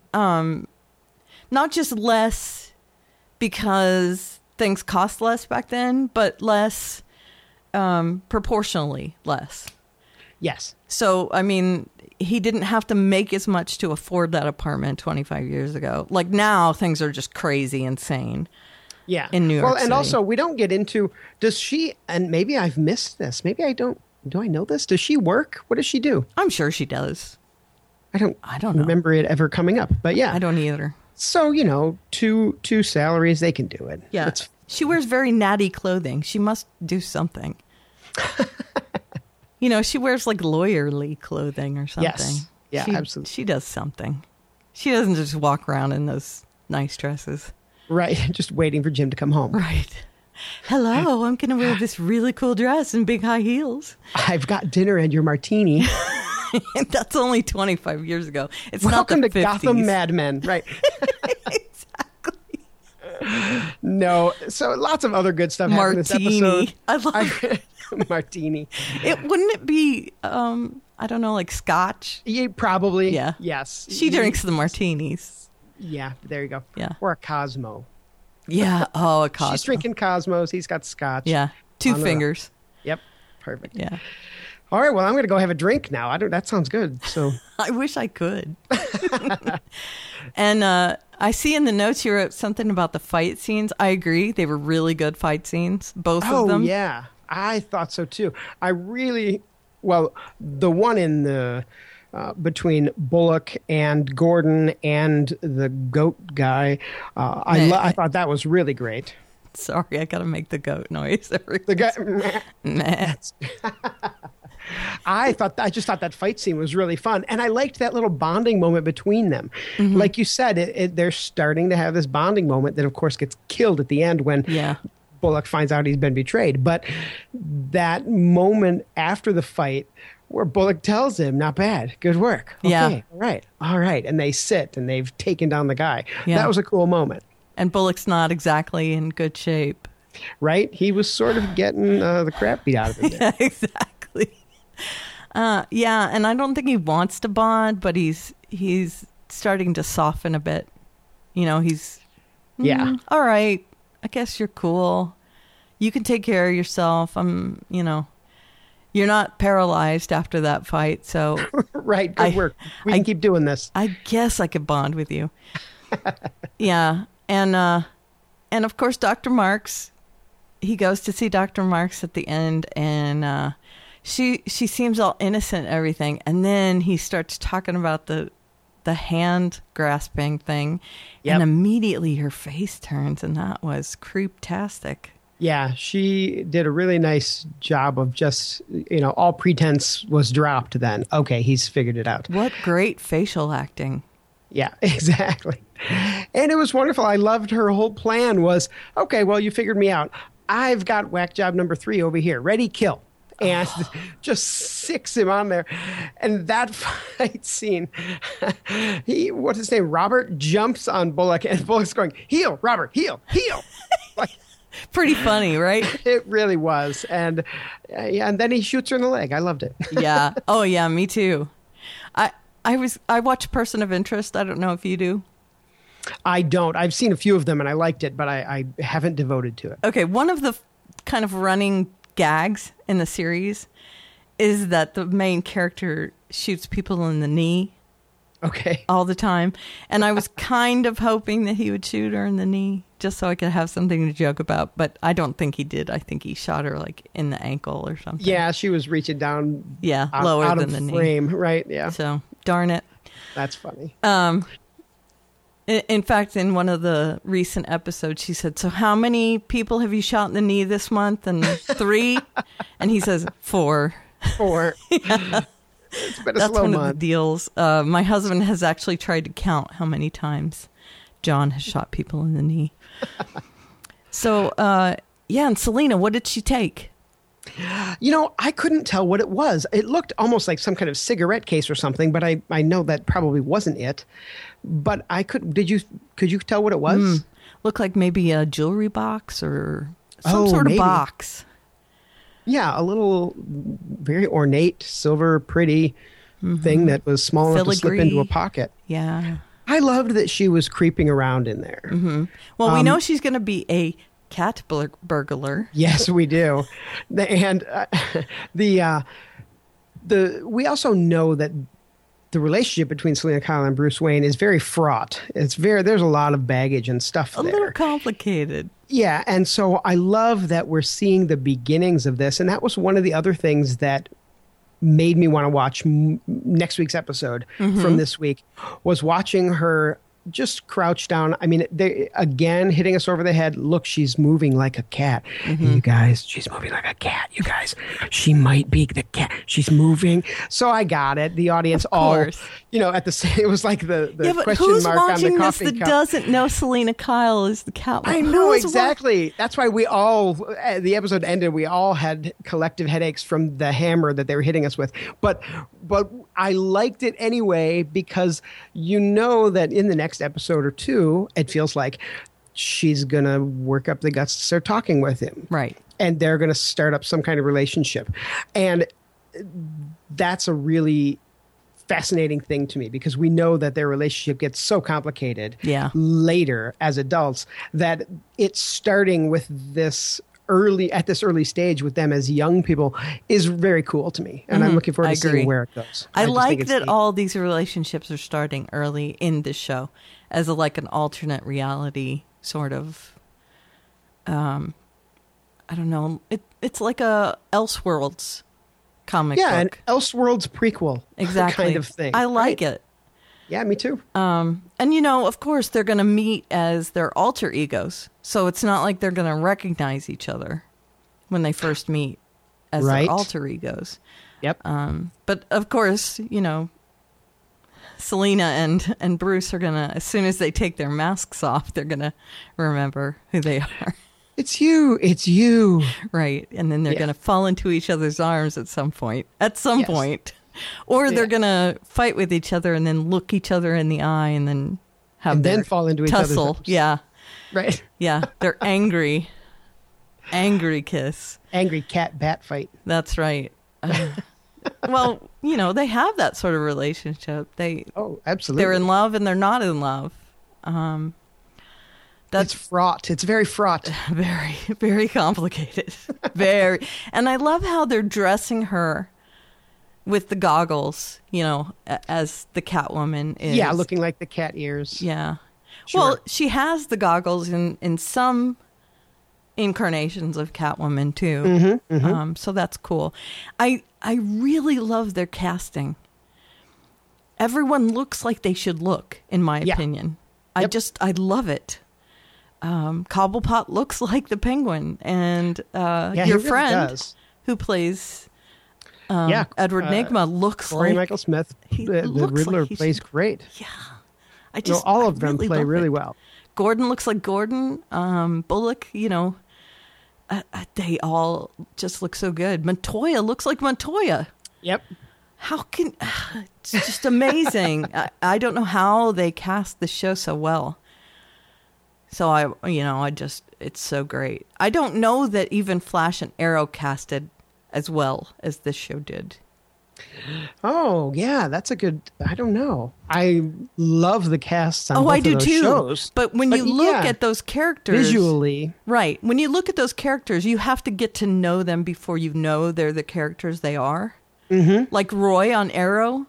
not just less because things cost less back then, but less, proportionally less. Yes. So, I mean, he didn't have to make as much to afford that apartment 25 years ago. Like now, things are just crazy insane. Yeah. In New York City. And also, we don't get into, does she, and maybe I've missed this, maybe I don't. Do I know this? Does she work? What does she do? I'm sure she does. I don't remember it ever coming up, but yeah. I don't either. So, two salaries, they can do it. Yeah. She wears very natty clothing. She must do something. She wears like lawyerly clothing or something. Yes. Yeah, absolutely. She does something. She doesn't just walk around in those nice dresses. Right. Just waiting for Jim to come home. Right. Hello, I'm going to wear this really cool dress and big high heels. I've got dinner and your martini. That's only 25 years ago. It's Welcome not the to 50s. Gotham Mad Men. Right. Exactly. No. So lots of other good stuff happened this episode. I love it. Martini. Wouldn't it be, I don't know, like scotch? Yeah, probably. Yeah. Yes. She drinks the martinis. Yeah, there you go. Yeah. Or a Cosmo. Yeah. Oh, a Cosmo. She's drinking Cosmos. He's got scotch. Yeah. Two fingers. Yep. Perfect. Yeah. All right. Well, I'm going to go have a drink now. That sounds good. So I wish I could. And I see in the notes you wrote something about the fight scenes. I agree. They were really good fight scenes. Both of them. Oh, yeah. I thought so, too. the one in the... between Bullock and Gordon and the goat guy. I thought that was really great. Sorry, I got to make the goat noise. The guy. I just thought that fight scene was really fun. And I liked that little bonding moment between them. Mm-hmm. Like you said, they're starting to have this bonding moment that, of course, gets killed at the end when Bullock finds out he's been betrayed. But that moment after the fight where Bullock tells him, not bad, good work. Okay, Yeah. all right. And they sit and they've taken down the guy. Yeah. That was a cool moment, And Bullock's not exactly in good shape. right? He was sort of getting the crap beat out of him there. Yeah, exactly. Yeah, and I don't think he wants to bond, but he's starting to soften a bit. You know, he's Yeah. all right. I guess you're cool. You can take care of yourself. You're not paralyzed after that fight, so Right, good work. We can keep doing this. I guess I could bond with you. Yeah, and of course, Dr. Marks. He goes to see Dr. Marks at the end, and she seems all innocent and everything, and then he starts talking about the hand grasping thing, Yep. and immediately her face turns, and that was creeptastic. Yeah, she did a really nice job of just, all pretense was dropped then. Okay, he's figured it out. What great facial acting. Yeah, exactly. And it was wonderful. I loved her whole plan was, okay, well, you figured me out. I've got whack job number 3 over here. Ready, kill. And just sicks him on there. And that fight scene, what's his name? Robert jumps on Bullock, and Bullock's going, heel, Robert, heel, heel. Like, Pretty funny, right? it really was. And and then he shoots her in the leg. I loved it. Yeah. Oh, yeah, me too. I watch Person of Interest. I don't know if you do. I don't. I've seen a few of them, and I liked it, but I haven't devoted to it. Okay, one of the kind of running gags in the series is that the main character shoots people in the knee Okay. all the time. And I was kind of hoping that he would shoot her in the knee just so I could have something to joke about. But I don't think he did. I think he shot her like in the ankle or something. Yeah, she was reaching down. Yeah, out, lower out than of the frame. Right. Yeah. knee. So, darn it. That's funny. In fact, in one of the recent episodes, she said, "So how many people have you shot in the knee this month?" And 3. And he says, 4. 4. It's been a That's slow one month. of the deals. My husband has actually tried to count how many times John has shot people in the knee. So, and Selena, what did she take? I couldn't tell what it was. It looked almost like some kind of cigarette case or something, but I know that probably wasn't it. But could you tell what it was? Looked like maybe a jewelry box or some Oh, sort maybe. of box. Yeah, a little very ornate, silver, pretty thing that was small enough to slip Filigree. into a pocket. Yeah. I loved that she was creeping around in there. Well, we know she's going to be a cat burglar. Yes, we do. And we also know that the relationship between Selena Kyle and Bruce Wayne is very fraught. There's a lot of baggage and stuff A there. little complicated. Yeah, and so I love that we're seeing the beginnings of this, and that was one of the other things that made me want to watch next week's episode from this week, was watching her just crouch down. I mean, they again hitting us over the head. Look, she's moving like a cat. Hey, you guys, she's moving like a cat. You guys, she might be the cat. She's moving. So I got it. The audience all, course. At the same. It was like the Yeah, but question who's mark on the watching this coffee that cup. doesn't know Selena Kyle is the Catwoman? I know Who's exactly. That's why we all, the episode ended, we all had collective headaches from the hammer that they were hitting us with. But I liked it anyway, because that in the next episode or 2, it feels like she's going to work up the guts to start talking with him. Right. And they're going to start up some kind of relationship. And that's a really fascinating thing to me, because we know that their relationship gets so complicated later as adults, that it's starting with this early stage with them as young people is very cool to me. And I'm looking forward to seeing where it goes. I just like think it's that neat. all these relationships are starting early in this show as like an alternate reality sort of, I don't know. It's like a Elseworlds comic book. an Elseworlds prequel Exactly. kind of thing. I like Right. it. Yeah, me too. And of course, they're going to meet as their alter egos. So it's not like they're going to recognize each other when they first meet as Right. their alter egos. Yep. But of course, Selena and Bruce are going to, as soon as they take their masks off, they're going to remember who they are. It's you. It's you. Right. And then they're Yeah. going to fall into each other's arms at some point. Or they're Yeah. going to fight with each other and then look each other in the eye and then have And their then fall into each other's tussle. arms. Yeah. Right. Yeah. They're angry kiss. Angry cat bat fight. That's right. Well, they have that sort of relationship. Oh, absolutely. They're in love and they're not in love. It's fraught. It's very fraught. Very, very complicated. Very. And I love how they're dressing her with the goggles, as the Catwoman is. Yeah, looking like the cat ears. Yeah. Sure. Well, she has the goggles in some incarnations of Catwoman too. So that's cool. I really love their casting. Everyone looks like they should look, in my opinion. Yep. I love it. Cobblepot looks like the Penguin, and he your really friend does. who plays Edward Nygma looks Corey like Michael Smith, he the looks Riddler, like he plays should- great. Yeah, All of I them play love really it. well. Gordon looks like Gordon. Bullock, they all just look so good. Montoya looks like Montoya. Yep. How can it's just amazing. I don't know how they cast the show so well. So it's so great. I don't know that even Flash and Arrow casted as well as this show did. Oh, yeah, that's a good. I don't know. I love the casts on both I of do those too. shows. But when you look yeah, at those characters visually, right? When you look at those characters, you have to get to know them before you know they're the characters they are. Mm-hmm. Like Roy on Arrow,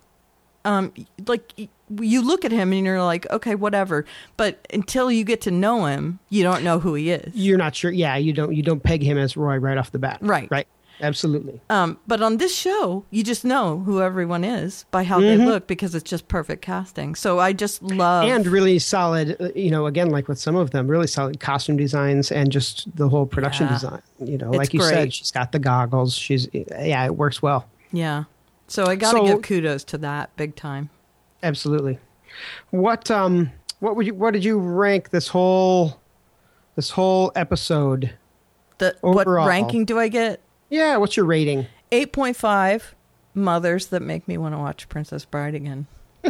you look at him and you're like, okay, whatever. But until you get to know him, you don't know who he is. you're not sure. Yeah, you don't peg him as Roy right off the bat. Right. Right. Absolutely. But on this show, you just know who everyone is by how they look because it's just perfect casting. So I just love And really solid, again, like with some of them, really solid costume designs and just the whole production design. Like you great. said, she's got the goggles. It works well. Yeah. So I got to give kudos to that big time. Absolutely. What did you rank this whole episode? What Overall. ranking do I get? Yeah, what's your rating? 8.5 mothers that make me want to watch Princess Bride again.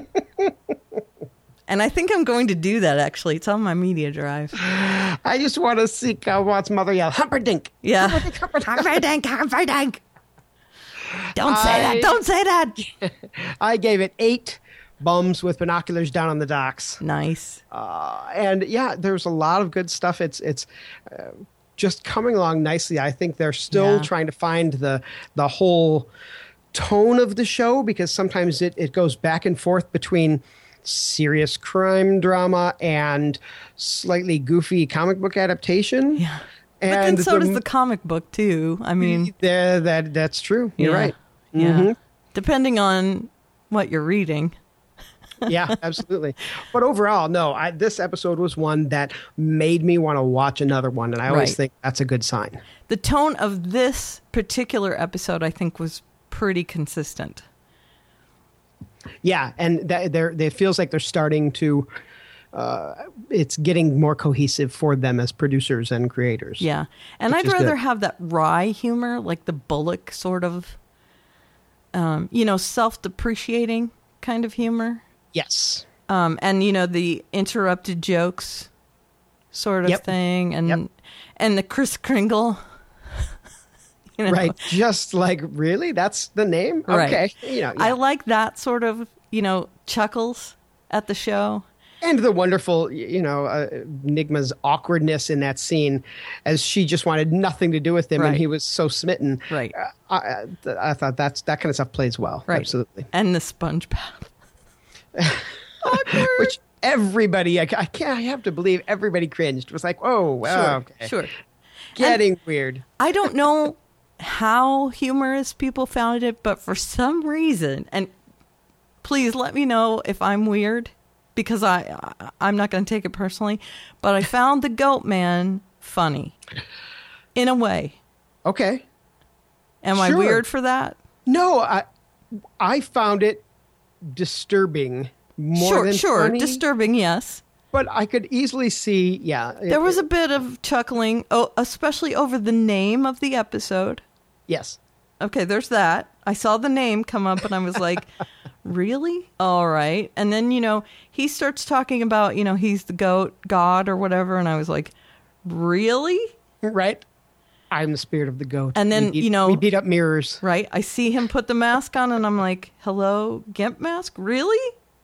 And I think I'm going to do that, actually. It's on my media drive. I just want to see Watts' mother yell, Humperdinck. Yeah. Humperdinck, Humperdinck. Don't say that. Don't say that. I gave it 8 bums with binoculars down on the docks. Nice. And yeah, there's a lot of good stuff. It's just coming along nicely. I think they're still trying to find the whole tone of the show, because sometimes it goes back and forth between serious crime drama and slightly goofy comic book adaptation. Yeah. And so does the comic book, too. I mean, that's true. You're right. Yeah. Mm-hmm. Depending on what you're reading. Yeah, absolutely. But overall, no, this episode was one that made me want to watch another one. And I always think that's a good sign. The tone of this particular episode, I think, was pretty consistent. Yeah, and it feels like they're starting to, it's getting more cohesive for them as producers and creators. Yeah. And I'd is rather good. have that wry humor, like the Bullock sort of, self-depreciating kind of humor. Yes. And, the interrupted jokes sort of thing. And the Kris Kringle. Right. Just like, really? That's the name? Right. Okay. I like that sort of, chuckles at the show. And the wonderful, Nygma's awkwardness in that scene, as she just wanted nothing to do with him, and he was so smitten. Right. I thought that kind of stuff plays well. Right. Absolutely. And the sponge bath. Which everybody, I have to believe everybody cringed. It was like, whoa, wow, okay. Sure. Getting weird. I don't know how humorous people found it, but for some reason, and please let me know if I'm weird, because I'm not going to take it personally, but I found the Goat Man funny in a way. Okay. Am I weird for that? No, I found it disturbing more than Sure. funny. Disturbing, yes. But I could easily see, There was a bit of chuckling, especially over the name of the episode. Yes. Okay, there's that. I saw the name come up and I was like, really? All right. And then, he starts talking about, he's the goat god or whatever. And I was like, really? Right. I'm the spirit of the goat. And then, we beat up mirrors. Right. I see him put the mask on and I'm like, hello, Gimp mask? Really?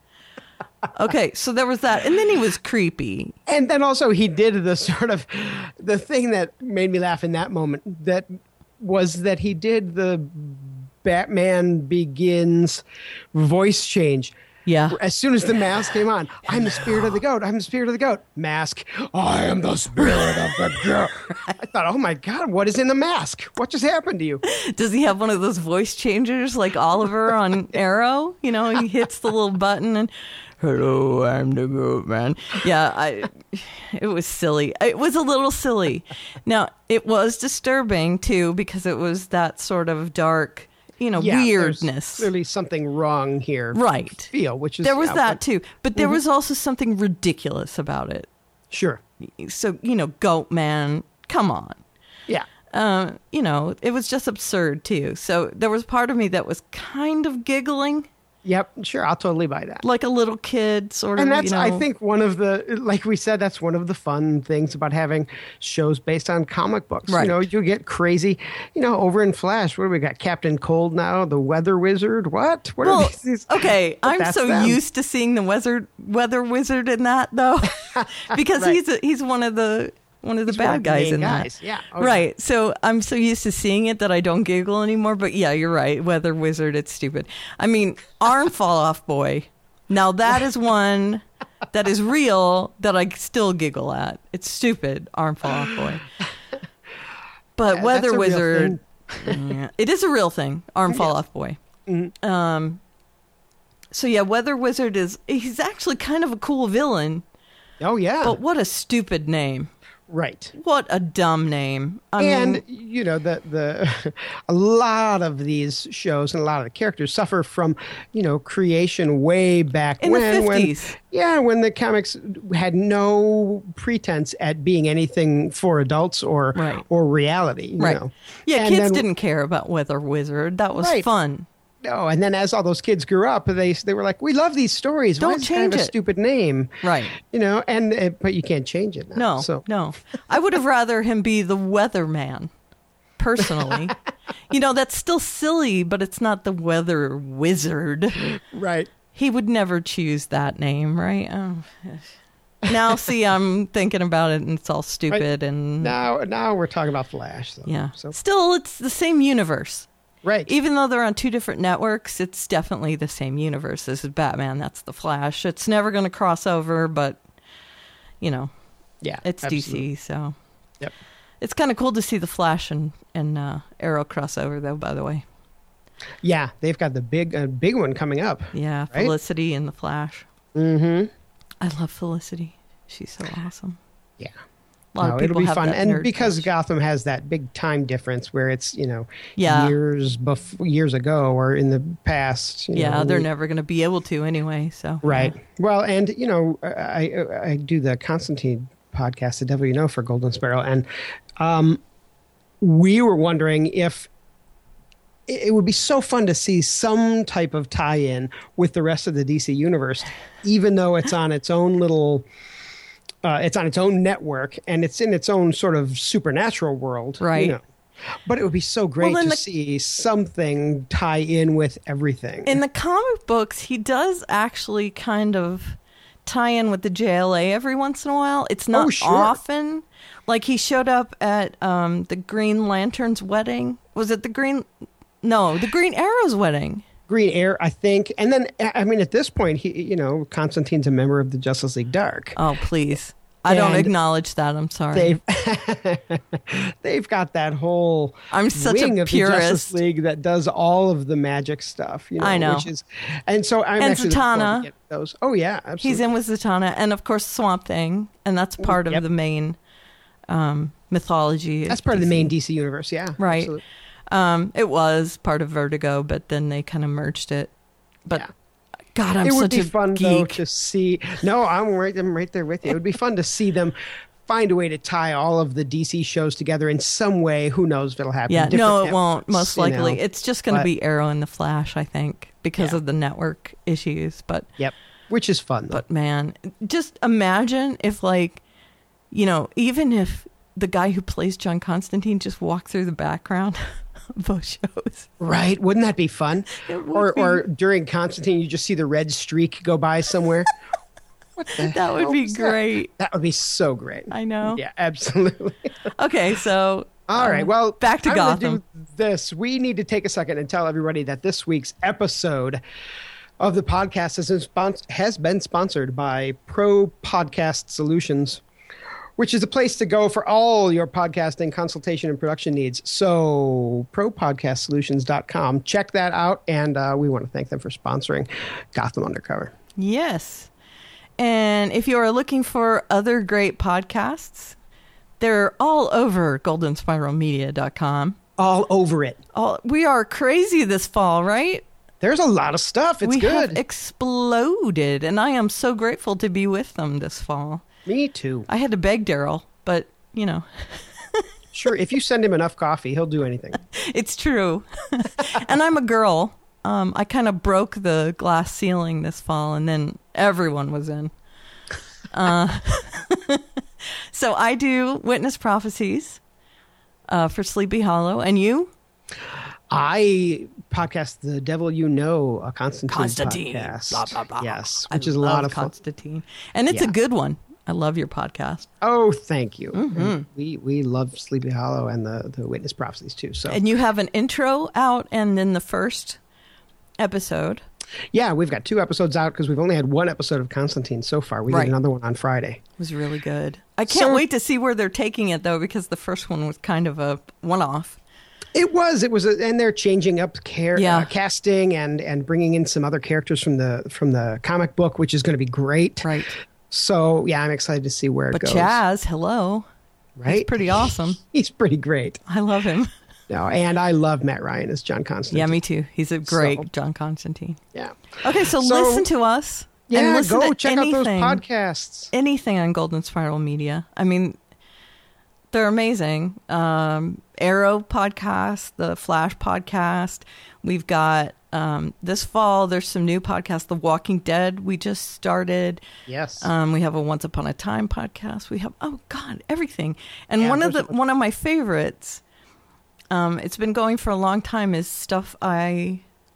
Okay, so there was that. And then he was creepy. And then also he did the sort of, the thing that made me laugh in that moment, that was that he did the Batman Begins voice change. Yeah. As soon as the mask came on, I'm the spirit of the goat. I'm the spirit of the goat. Mask. I am the spirit of the goat. I thought, oh my God, what is in the mask? What just happened to you? Does he have one of those voice changers like Oliver on Arrow? He hits the little button and, hello, I'm the goat man. Yeah, it was silly. It was a little silly. Now, it was disturbing too because it was that sort of dark, weirdness. There's clearly something wrong here. Right. Which is, there was that too. But there was also something ridiculous about it. Sure. So, goat man, come on. Yeah. It was just absurd too. So there was part of me that was kind of giggling. Yep, sure, I'll totally buy that. Like a little kid, sort of. And that's, I think, one of the, like we said, that's one of the fun things about having shows based on comic books. Right. You get crazy. Over in Flash, what do we got? Captain Cold now, the Weather Wizard. What are these? Okay, I'm so them. used to seeing the weather wizard in that though, because Right. he's one of the bad guys in that. Yeah. Right. So I'm so used to seeing it that I don't giggle anymore. But yeah, you're right. Weather wizard, it's stupid. I mean, arm fall off boy. Now that is one that is real that I still giggle at. It's stupid, arm fall off boy. But Yeah, weather that's a real wizard, it is a real thing. Arm fall off boy. Mm-hmm. So yeah, weather wizard he's actually kind of a cool villain. Oh yeah. But what a stupid name. Right. What a dumb name. I and mean, the a lot of these shows and a lot of the characters suffer from creation way back in when the 50s. when the comics had no pretense at being anything for adults or reality. You know. Yeah, and kids didn't care about Weather Wizard. That was fun. No, and then as all those kids grew up, they were like, "We love these stories. Why Don't is it kind of change a it." stupid name?" Right. But you can't change it now. No. I would have rather him be the Weatherman, personally. That's still silly, but it's not the Weather Wizard. Right. He would never choose that name, right? Oh. Now, see, I'm thinking about it, and it's all stupid. Right. And now we're talking about Flash. So, yeah. So. Still, it's the same universe. Right. Even though they're on two different networks, it's definitely the same universe. This is Batman. That's the Flash. It's never going to cross over, but, yeah, it's absolutely. DC. So yep. It's kind of cool to see the Flash and Arrow crossover, though, by the way. Yeah, they've got the big one coming up. Yeah, right? Felicity and the Flash. Mm-hmm. I love Felicity. She's so awesome. Yeah. A lot of people it'll be have fun, that and nerd because crush. Gotham has that big time difference where it's Yeah. years ago or in the past. They're never going to be able to anyway. So right. Well, and I do the Constantine podcast, The Devil You Know, for Golden Sparrow, and we were wondering if it would be so fun to see some type of tie-in with the rest of the DC universe, even though it's on its own little. It's on its own network, and it's in its own sort of supernatural world. Right. But it would be so great to see something tie in with everything. In the comic books, he does actually kind of tie in with the JLA every once in a while. It's not often. Like he showed up at the Green Lantern's wedding. Was it the Green Arrow's wedding? Green Arrow, I think. And then, I mean, at this point, he, Constantine's a member of the Justice League Dark. Oh, please. I don't acknowledge that. I'm sorry. They've got that whole I'm such wing a of purist. the Justice League that does all of the magic stuff. I know. And so I'm and actually looking forward Zatanna. to get those. Oh, yeah, absolutely. He's in with Zatanna. And, of course, Swamp Thing. And that's part of the main mythology. That's part of the main DC universe, yeah. Right. Absolutely. It was part of Vertigo, but then they kind of merged it. But God, I'm it would such be a fun though geek. to see. No, I'm right there with you. It would be fun to see them find a way to tie all of the DC shows together in some way. Who knows if it'll happen? Yeah, Different no, it won't. networks, Most you likely, know. it's just going to But- be Arrow and the Flash, I think, because Yeah. of the network issues. But Yep, which is fun though. But man, just imagine if, like, you know, even if the guy who plays John Constantine just walked through the background of both shows. Right? Wouldn't that be fun? It would Or during Constantine, you just see the red streak go by somewhere. What the That would hell be was great. That would be so great. I know. Yeah, absolutely. Okay, so All right. Well, back to I'm gonna Gotham. do this. We need to take a second and tell everybody that this week's episode of the podcast has been sponsored by Pro Podcast Solutions, which is a place to go for all your podcasting consultation and production needs. So propodcastsolutions.com. Check that out. And we want to thank them for sponsoring Gotham Undercover. Yes. And if you are looking for other great podcasts, they're all over goldenspiralmedia.com. All over it. We are crazy this fall, right? There's a lot of stuff. It's we good. have exploded, and I am so grateful to be with them this fall. Me too. I had to beg Daryl, but, you know, Sure. If you send him enough coffee, he'll do anything. it's true. And I'm a girl. I kind of broke the glass ceiling this fall, and then everyone was in. So I do Witness Prophecies for Sleepy Hollow. And you? I podcast The Devil You Know, a Constantine Blah, podcast. blah, blah. Yes, I which is a love lot of fun. Constantine. And it's a Yeah. good one. I love your podcast. Oh, thank you. Mm-hmm. And we love Sleepy Hollow and the Witness Prophecies too. So And you have an intro out and then the first episode. yeah, we've got 2 episodes out because we've only had 1 episode of Constantine so far. We Right. did another one on Friday. It was really good. I can't wait to see where they're taking it, though, because the first one was kind of a one-off. It was, and they're changing up Yeah. casting and bringing in some other characters from the comic book, which is going to be great. Right. So yeah, I'm excited to see where it But goes. Chaz, hello. right? He's pretty awesome. He's pretty great. I love him. No, and I love Matt Ryan as John Constantine. Yeah, me too. He's a great So- John Constantine. Yeah. Okay, so So- listen to us. and Yeah, listen go to check out those anything. podcasts. Anything on Golden Spiral Media. I mean, they're amazing. Arrow podcast, the Flash podcast. We've got this fall. There's some new podcasts. The Walking Dead we just started. Yes. We have a Once Upon a Time podcast. We have everything. And Yeah, one of my favorites. It's been going for a long time. Is stuff I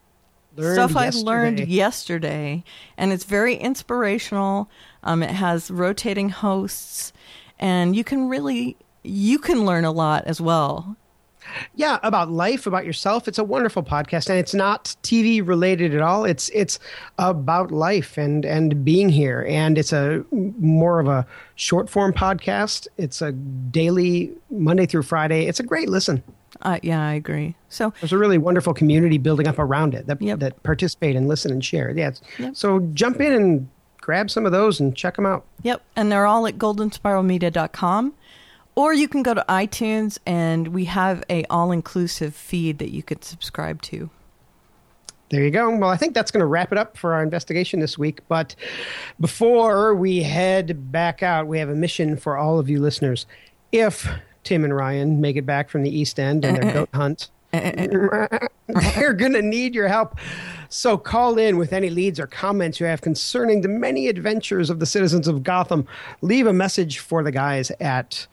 learned yesterday, and it's very inspirational. It has rotating hosts, and you can learn a lot as well. Yeah, about life, about yourself. It's a wonderful podcast, and it's not TV related at all. It's about life and being here, and it's a more of a short form podcast. It's a daily Monday through Friday. It's a great listen. Yeah, I agree. So There's a really wonderful community building up around it that Yep. that participate and listen and share. Yeah, Yep. So jump in and grab some of those and check them out. Yep, and they're all at goldenspiralmedia.com. Or you can go to iTunes, and we have a all-inclusive feed that you could subscribe to. There you go. Well, I think that's going to wrap it up for our investigation this week. But before we head back out, we have a mission for all of you listeners. If Tim and Ryan make it back from the East End and their goat hunt, they're going to need your help. So call in with any leads or comments you have concerning the many adventures of the citizens of Gotham. Leave a message for the guys at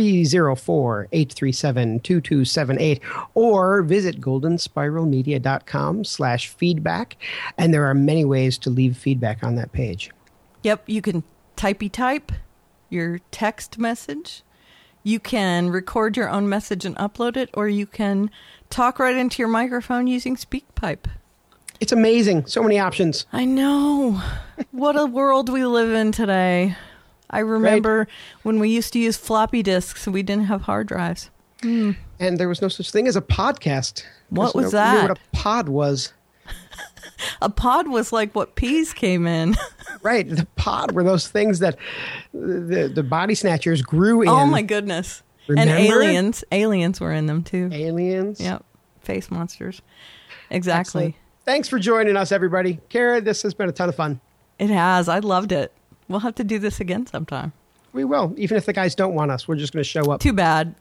304-837-2278 or visit goldenspiralmedia.com/feedback. And there are many ways to leave feedback on that page. Yep, you can type your text message. You can record your own message and upload it, or you can talk right into your microphone using SpeakPipe. It's amazing. So many options. I know. What a world we live in today. I remember when we used to use floppy disks and we didn't have hard drives. And there was no such thing as a podcast. What was Nobody knew that? what a pod was. A pod was like what peas came in. Right. The pod were those things that the body snatchers grew in. Oh my goodness. Remember? And aliens. Aliens were in them too. Aliens. Yep. Face monsters. Exactly. Excellent. Thanks for joining us, everybody. Kara, this has been a ton of fun. It has. I loved it. We'll have to do this again sometime. We will. Even if the guys don't want us, we're just going to show up. Too bad.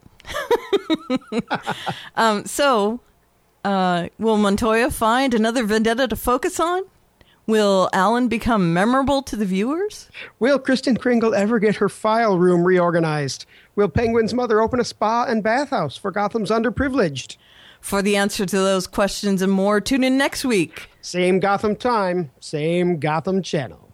Will Montoya find another vendetta to focus on? Will Alan become memorable to the viewers? Will Kristen Kringle ever get her file room reorganized? Will Penguin's mother open a spa and bathhouse for Gotham's underprivileged? For the answer to those questions and more, tune in next week. Same Gotham time, same Gotham channel.